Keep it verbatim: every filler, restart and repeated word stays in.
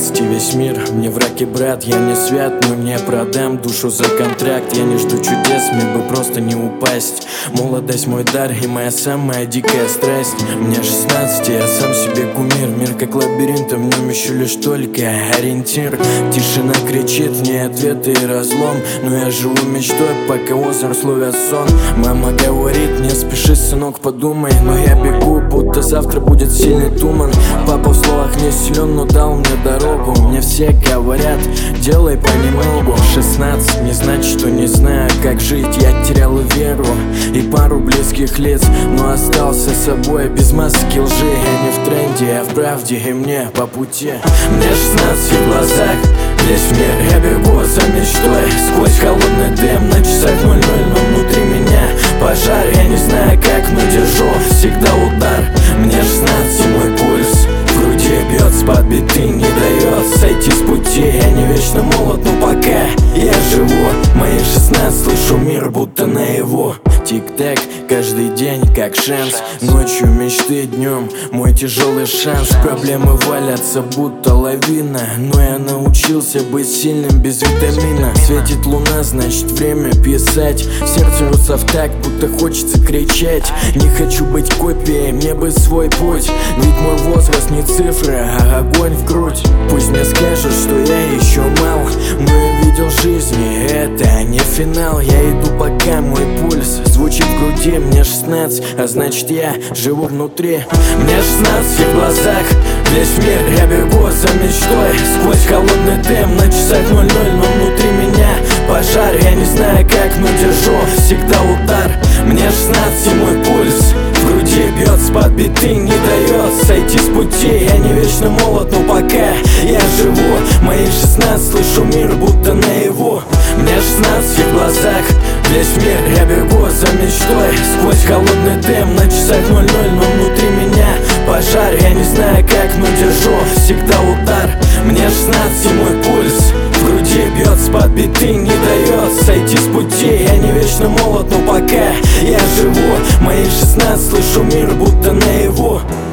шестнадцати весь мир мне враг и брат. Я не свят, но не продам душу за контракт. Я не жду чудес, мне бы просто не упасть. Молодость мой дар и моя самая дикая страсть. Мне шестнадцать, я сам себе кумир. Мир как лабиринт, а в нем еще лишь только ориентир. Тишина кричит, мне ответы и разлом, но я живу мечтой, пока озеро словят сон. Мама говорит, не спеши, сынок, подумай. Но я бегу, будто завтра будет сильный туман. Папа в словах не силен, но дал мне дорогу. Мне все говорят, делай понемногу. шестнадцать не значит, что не знаю, как жить. Я терял веру и пару близких лиц, но остался собой без маски лжи. Я не в тренде, а в правде, и мне по пути. Мне шестнадцать в глазах, весь мир, я бегу за мечтой. Сквозь холодный дым на часах ноль ноль, но внутри меня пожар. Я не знаю как, но держу всегда удар. Мне шестнадцать, и мой пульс в груди бьется, подбитый не дает сойти с пути. Я не вечно молод, но пока я живу, мои шестнадцать слышу мир будто наяву. Тик-так, каждый день как шанс. Ночью мечты, днем мой тяжелый шанс. Проблемы валятся будто лавина, но я научился быть сильным без витамина. Светит луна, значит время писать. Сердце рвется в такт, будто хочется кричать. Не хочу быть копией, мне бы свой путь. Ведь мой возраст не цифра, а огонь в грудь. Пусть мне скажут, что я еще мал, но я видел жизни, это не финал. Я иду пока мой пульс звучит в груди. Мне шестнадцать, а значит я живу внутри. Мне шестнадцать в глазах, весь мир, я бегу за мечтой. Сквозь холодный дым на часах ноль ноль, но внутри меня пожар. Я не знаю как, но держу всегда удар. Мне шестнадцать, и мой пульс в груди бьется, подбитый не дает сойти с пути. Я не вечно молод, но пока я живу, мои шестнадцать слышу мир будто наяву. Мне шестнадцать в глазах, весь мир, я бегу за мечтой. Сквозь холодный дым на часах ноль ноль, но внутри меня пожар. Я не знаю как, но держу всегда удар. Мне шестнадцать, и мой пульс в груди бьется, подбитый не дает сойти с пути. Я не вечно молод, но пока я живу, мои шестнадцать слышу мир будто наяву.